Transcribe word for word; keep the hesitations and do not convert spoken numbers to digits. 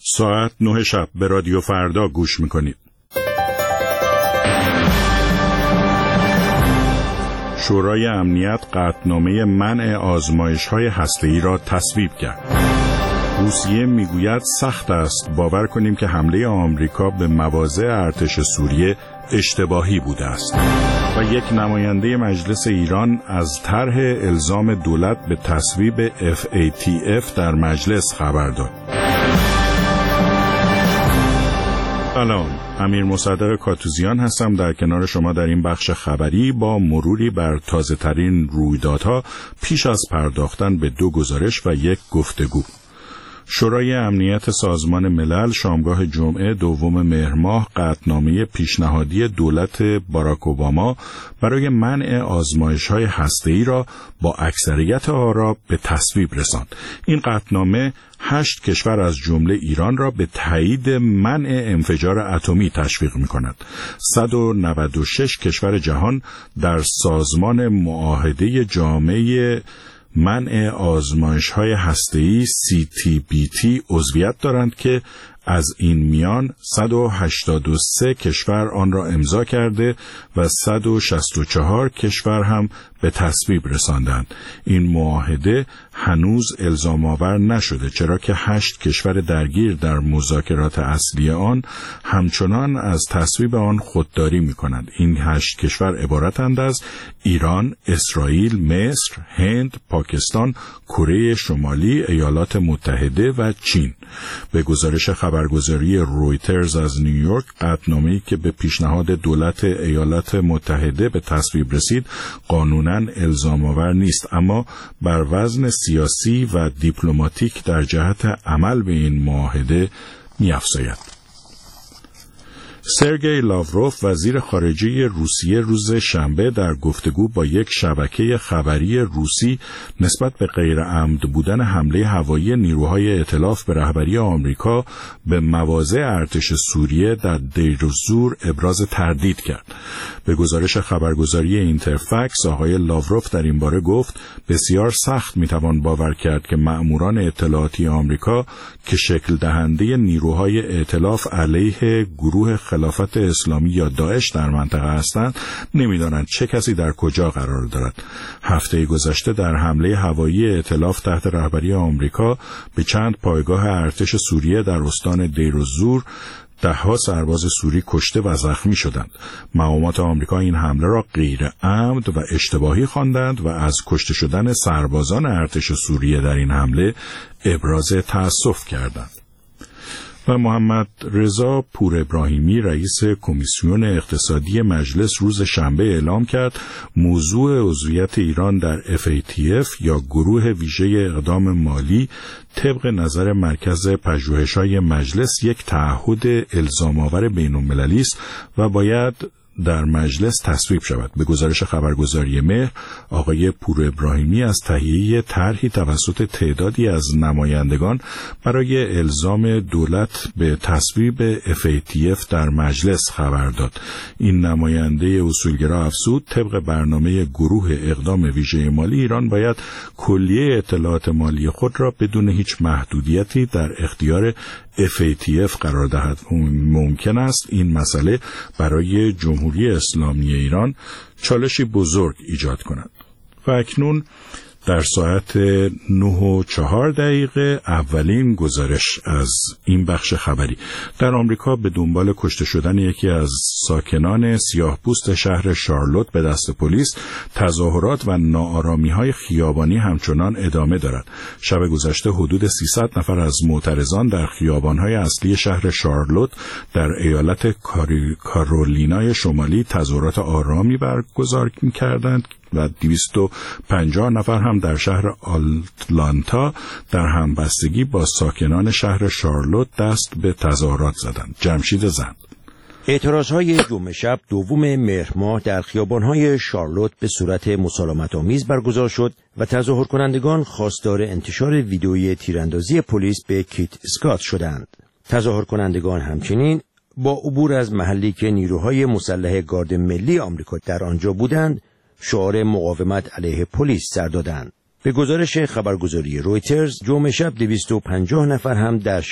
ساعت نه شب به رادیو فردا گوش میکنید. شورای امنیت قطعنامه منع آزمایش‌های هسته‌ای را تصویب کرد. روسیه میگوید سخت است باور کنیم که حمله آمریکا به مواضع ارتش سوریه اشتباهی بوده است. و یک نماینده مجلس ایران از طرح الزام دولت به تصویب اف ای تی اف در مجلس خبر داد. سلام، امیر مصدق کاتوزیان هستم در کنار شما در این بخش خبری با مروری بر تازه ترین رویدادها پیش از پرداختن به دو گزارش و یک گفتگو. شورای امنیت سازمان ملل شامگاه جمعه دوم مهر ماه قطعنامه پیشنهادی دولت باراک اوباما برای منع آزمایش‌های هسته‌ای را با اکثریت آرا به تصویب رساند. این قطعنامه هشت کشور از جمله ایران را به تایید منع انفجار اتمی تشویق می‌کند. صد و نود و شش کشور جهان در سازمان معاهده جامعه منع آزمایش‌های هسته‌ای سی تی بی تی عضویت دارند که از این میان صد و هشتاد و سه کشور آن را امضا کرده و صد و شصت و چهار کشور هم به تصویب رساندند. این معاهده هنوز الزام آور نشده، چرا که هشت کشور درگیر در مذاکرات اصلی آن همچنان از تصویب آن خودداری می‌کنند. این هشت کشور عبارتند از ایران، اسرائیل، مصر، هند، پاکستان، کره شمالی، ایالات متحده و چین. به گزارش خبرگزاری رویترز از نیویورک، قطعنامه‌ای که به پیشنهاد دولت ایالات متحده به تصویب رسید قانوناً الزام آور نیست، اما بر وزن سیاسی و دیپلماتیک در جهت عمل به این معاهده می‌افزاید. سرگئی لاوروف وزیر خارجه روسیه روز شنبه در گفتگو با یک شبکه خبری روسی نسبت به غیرعمد بودن حمله هوایی نیروهای ائتلاف به رهبری آمریکا به مواضع ارتش سوریه در دیر الزور ابراز تردید کرد. به گزارش خبرگزاری اینترفکس آقای لاوروف در این باره گفت بسیار سخت میتوان باور کرد که مأموران اطلاعاتی آمریکا که شکل دهنده نیروهای ائتلاف علیه گروه خلافت اسلامی یا داعش در منطقه هستند نمیدانند چه کسی در کجا قرار دارد. هفته گذشته در حمله هوایی ائتلاف تحت رهبری آمریکا به چند پایگاه ارتش سوریه در استان دیر الزور ده‌ها سرباز سوری کشته و زخمی شدند. مقامات آمریکا این حمله را غیر عمد و اشتباهی خواندند و از کشته شدن سربازان ارتش سوریه در این حمله ابراز تأسف کردند. و محمد رضا پور ابراهیمی رئیس کمیسیون اقتصادی مجلس روز شنبه اعلام کرد موضوع عضویت ایران در اف ای تی اف یا گروه ویژه اقدام مالی طبق نظر مرکز پژوهش‌های مجلس یک تعهد الزام‌آور بین‌المللی است و باید در مجلس تصویب شود. به گزارش خبرگزاری مهر، آقای پور ابراهیمی از تهیه طرحی توسط تعدادی از نمایندگان برای الزام دولت به تصویب اف ای تی اف در مجلس خبر داد. این نماینده اصولگرا افزود طبق برنامه گروه اقدام ویژه مالی ایران باید کلیه اطلاعات مالی خود را بدون هیچ محدودیتی در اختیار اف ای تی اف قرار دهد. ممکن است این مسئله برای جمهوری اسلامی ایران چالشی بزرگ ایجاد کند. و اکنون در ساعت نه و چهار دقیقه اولین گزارش از این بخش خبری. در آمریکا به دنبال کشته شدن یکی از ساکنان سیاه‌پوست شهر شارلوت به دست پلیس، تظاهرات و ناآرامی‌های خیابانی همچنان ادامه دارد. شب گذشته حدود سیصد نفر از معترضان در خیابان‌های اصلی شهر شارلوت در ایالت کارولینای شمالی تظاهرات آرامی برگزار می‌کردند و دویست و پنجاه نفر هم در شهر آتلانتا در همبستگی با ساکنان شهر شارلوت دست به تظاهرات زدند. جمشید زند. اعتراضهای جمعه شب دوم مهر ماه در خیابان‌های شارلوت به صورت مسالمت‌آمیز برگزار شد و تظاهر کنندگان خواستار انتشار ویدئوی تیراندازی پلیس به کیت اسکات شدند. تظاهر کنندگان همچنین با عبور از محلی که نیروهای مسلح گارد ملی آمریکا در آنجا بودند شعار مقاومت علیه پلیس سر دادند. به گزارش خبرگزاری رویترز جمعه شب دویست و پنجاه نفر هم در